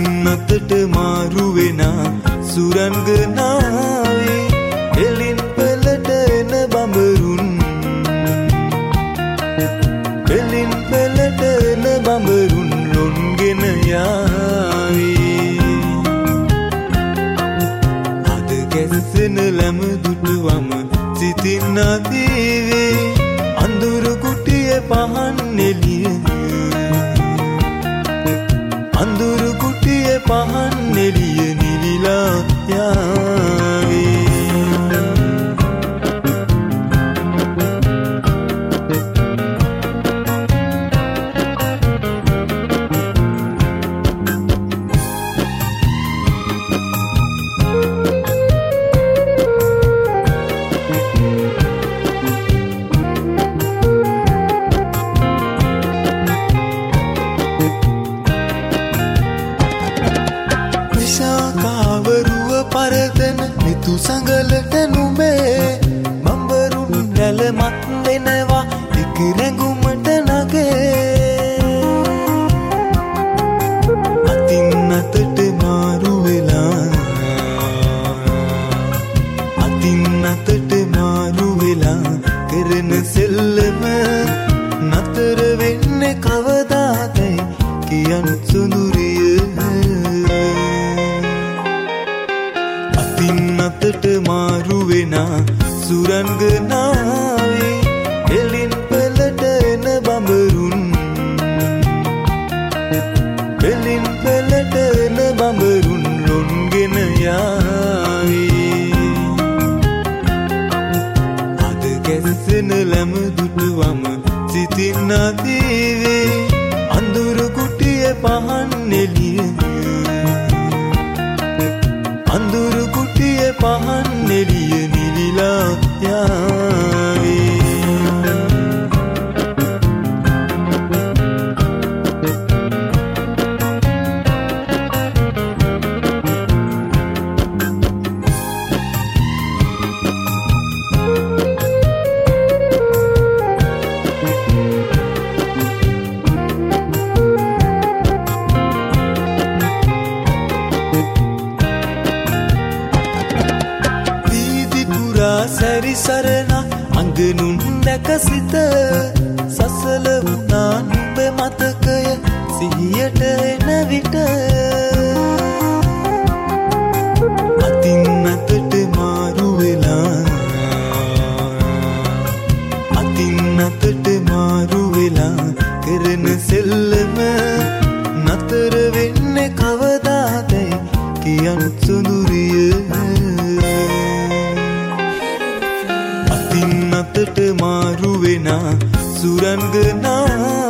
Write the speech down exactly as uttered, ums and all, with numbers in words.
අතට මාරු වෙන සුරංගනාවේ එලින් පෙළට එන බඹරුන් එලින් පෙළට එන බඹරුන් ලොන්ගෙන යාවේ අද ගැස්සෙන ලැම දුටුවම සිතින් අදීවේ අඳුරු කුටිය පහන් එළිය අඳුරු කුටිය පහන් එළිය නිලිලා යාවේ කාවරුව පරදන නිතු සඟලට නුඹේ බඹරුන් නැලමත් වෙනවා එක රැඟුමට නගේ අතින් අතට මාරු වෙලා අතින් අතට මාරු වෙලා කරන සෙල්ලම නතර වෙන්නේ කවදාදයි කියන් සුඳුරිය අතට මාරු වෙන සුරංගනාවේ එලින් පෙළට එන බඹරුන් එලින් පෙළට එන බඹරුන් ලොන්ගෙන යාවේ අද ගැස්සෙන ලැම දුටුවම සිතින් අදීවේ අඳුරු කුටිය පහන් එළිය අඳුරු කුටිය පහන් එළිය නිලිලා යාවේ සැරිසරණ අඟනුන් දැකසිත සසල වුණා නුඹ මතකය සිහියට එන විට අතින් අතට මාරු වෙලා අතින් අතට මාරු වෙලා කරන සෙල්ලම නතර වෙන්නේ කවදාදයි කියන් සුඳුරිය අතට මාරු වෙන සුරංගනා